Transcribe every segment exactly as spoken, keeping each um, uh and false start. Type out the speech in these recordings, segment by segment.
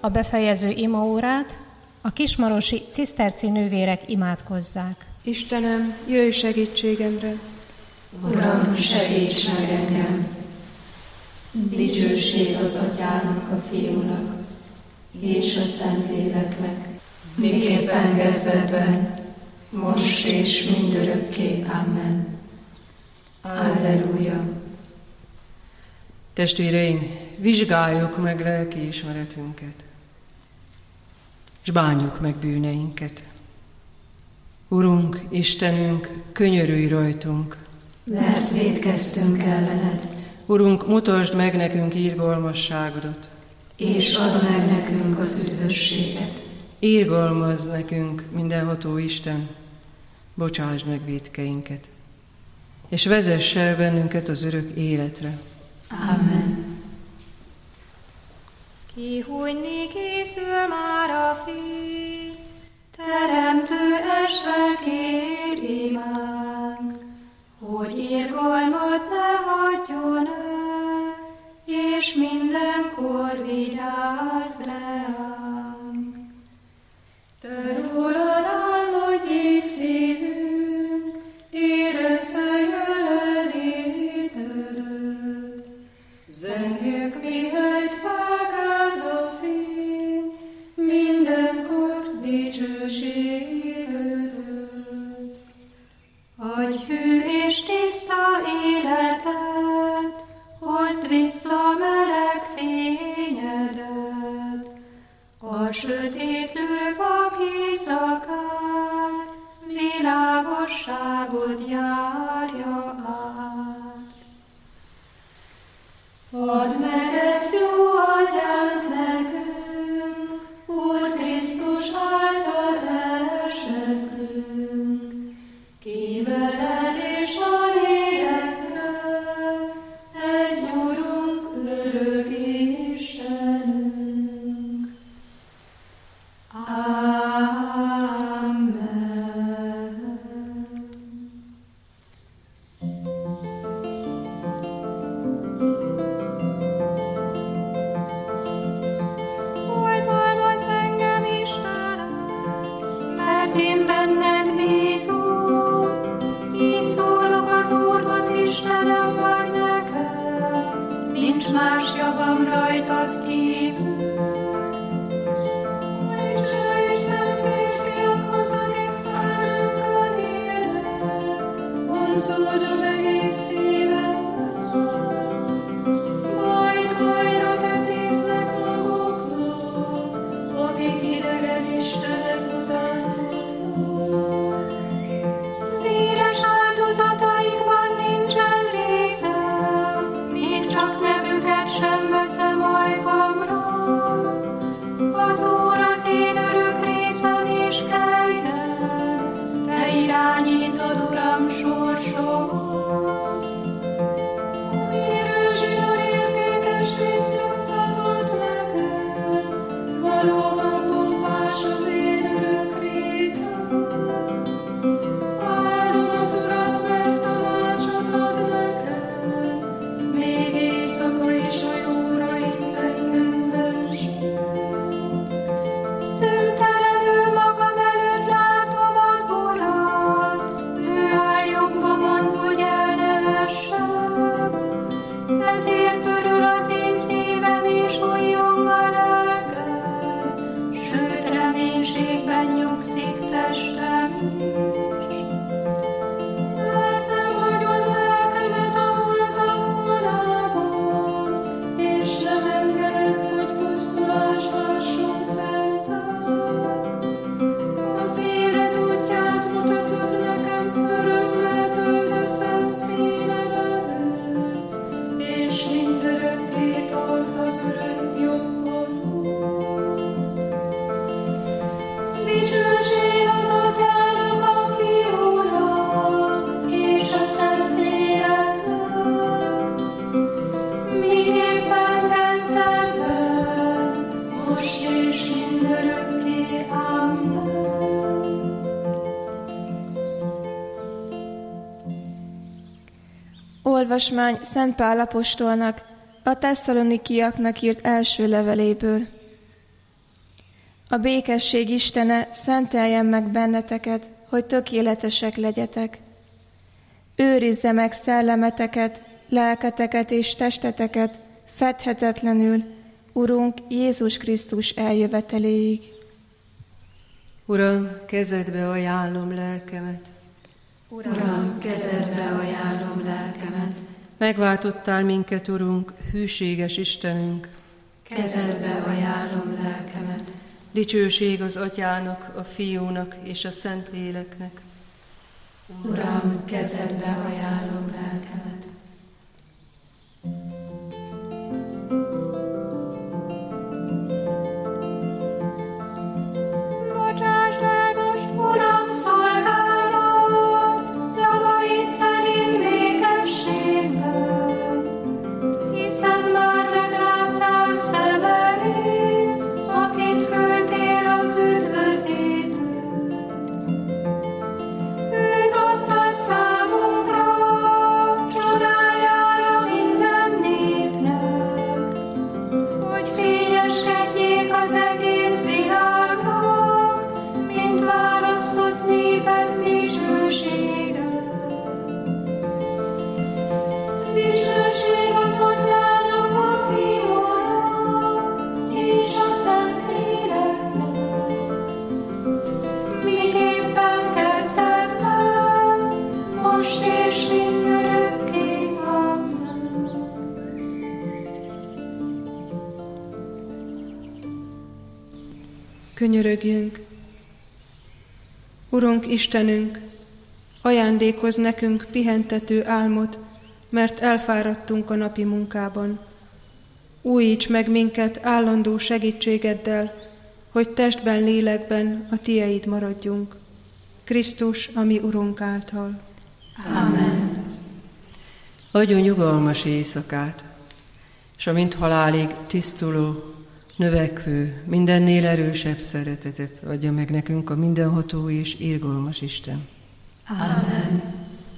a befejező imaórát, a kismarosi ciszterci nővérek imádkozzák. Istenem, jöjj segítségemre! Uram, segíts meg engem! Dicsőség az Atyának, a Fiúnak és a Szentléleknek, miképpen kezdetben, most és mindörökké. Amen. Alleluja! Testvéreim, vizsgáljuk meg lelkiismeretünket, és bánjuk meg bűneinket. Urunk, Istenünk, könyörülj rajtunk, mert vétkeztünk ellened. Urunk, mutasd meg nekünk irgalmasságodat, és add meg nekünk az üdvösséget. Irgalmazz nekünk, mindenható Isten, bocsásd meg vétkeinket, és vezess el bennünket az örök életre. Amen. Kihújni készül már a fény, Teremtő Isten kér imánk, hogy irgalmat ne hagyjon el, és mindenkor vigyázz ránk. Te rólad álmodjék szívünk, érezze jelenlétedöt, zengjük mihegy felkelt a fény, mindenkor dicsőségedöt. Adj hű és tiszta életet, hozd vissza meleg fényedet, a sötétlő vak éjszakát, világosságot járja át. Add meg ezt jó atyánk nekünk, Úr Krisztus által elseklünk, ki veled és a lélekkel, egy Urunk, örök Istenünk. Amen. Oltalmazz engem, Istenem, mert én benned bízom. Így szólok az Úrhoz, Istenem vagy nekem, nincs más javam rajtad kívül. Vonzódom egész szívemmel, majd bajra vetéznek maguknak, akik idegen istenek után futnak. Véres áldozataikban nincsen részem, még csak nevüket sem veszem ajkamra. Az Úr az én örök részem és kegyem, te irányítod, Uram, sorsomat. Új zsinór értékes részt juttatod nekem, valóban pompás az én örök részem. Áldom az Urat, mert tanácsot ad nekem, még éjszaka is a jóra itt engem vezet. Szentelenül magam előtt látom az Urat, ő áll jobbomon, hogy el ne essem. Ezért örül az én szívem és újjong a lelkem, sőt reménységben nyugszik testem is. Mert nem hagyod lelkemet a holtak vonában, és nem engeded, hogy pusztulás lásson szented. Az élet útját mutatod nekem, örömmel töltesz színed előtt, és mindörökké tart az örök jobbodon. Dicsőség az Atyának, a Fiúnak és a Szentléleknek, miképpen kezdetben, most és mindörökké. Amen. Olvasmány Szent Pál apostolnak a tesszalonikiaknak írt első leveléből. A békesség Istene szenteljen meg benneteket, hogy tökéletesek legyetek. Őrizze meg szellemeteket, lelketeket és testeteket fedhetetlenül, Urunk Jézus Krisztus eljöveteléig. Uram, kezedbe ajánlom lelkemet. Uram, kezedbe ajánlom lelkemet. Megváltottál minket, Urunk, hűséges Istenünk. Kezedbe ajánlom lelkemet. Dicsőség az Atyának, a Fiúnak és a Szentléleknek. Uram, kezedbe ajánlom lelkemet. Bocsásd el most, Uram, szolgálat, szavaid szerint békességben, hiszen már megláttál szemeim, akit küldtél az üdvözítőt. Őt adtad számunkra, csodájára minden népnek, hogy fényeskedjék az egész világnak, mint választott néped dicsősége. Dicsőség az Atyának, a Fiúnak és a Szentléleknek, miképpen kezdetben, most és mindörökké. Amen. Könyörögjünk! Urunk Istenünk, ajándékozz nekünk pihentető álmot, mert elfáradtunk a napi munkában. Újíts meg minket állandó segítségeddel, hogy testben, lélekben a Tieid maradjunk. Krisztus, a mi Urunk által. Amen. Adjon nyugalmas éjszakát, és amint halálig tisztuló, növekvő, mindennél erősebb szeretetet adja meg nekünk a mindenható és irgalmas Isten. Amen.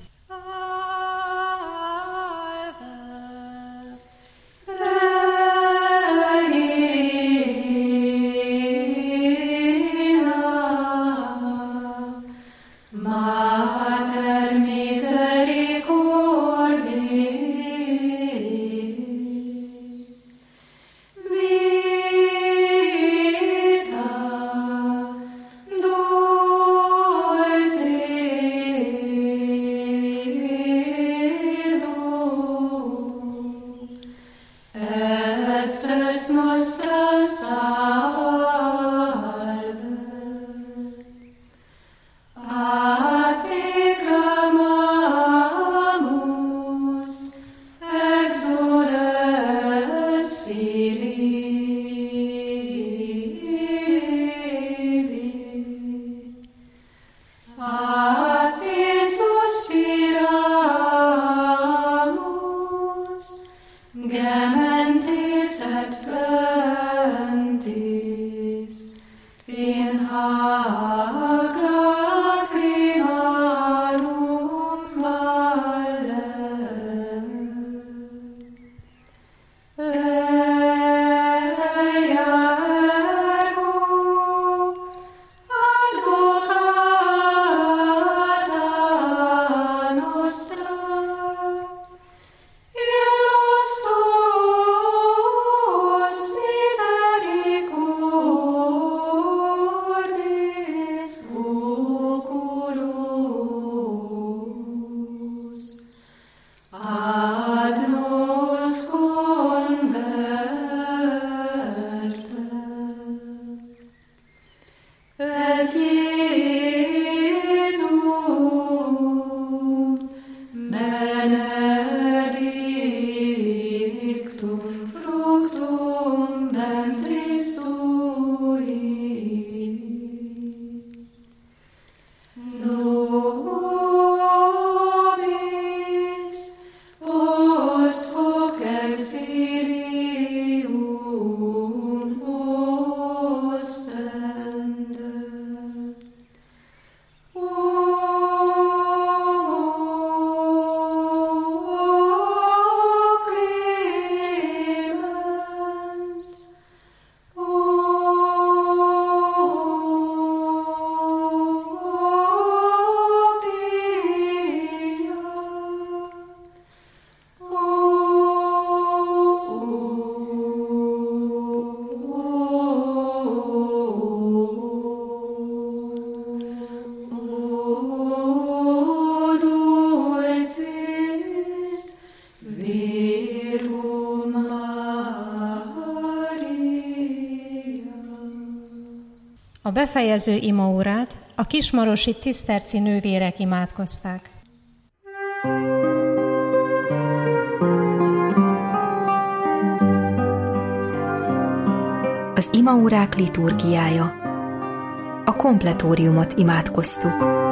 Mater misericordiae, vita dulcedo, et spes nostra salve. A te clamamus, exules Filii. A te suspiramus, gementes et plentis, in hac lacrimarum valle. Ea ergo advocata nostra, illos tuos misericordis oculus ad nos converte. Et Iesum benedictum fructum ventris tui. Nobis post hoc exilium ostende. O clemens, o A befejező imaórát a kismarosi ciszterci nővérek imádkozták. Az imaórák liturgiája. A kompletóriumot imádkoztuk.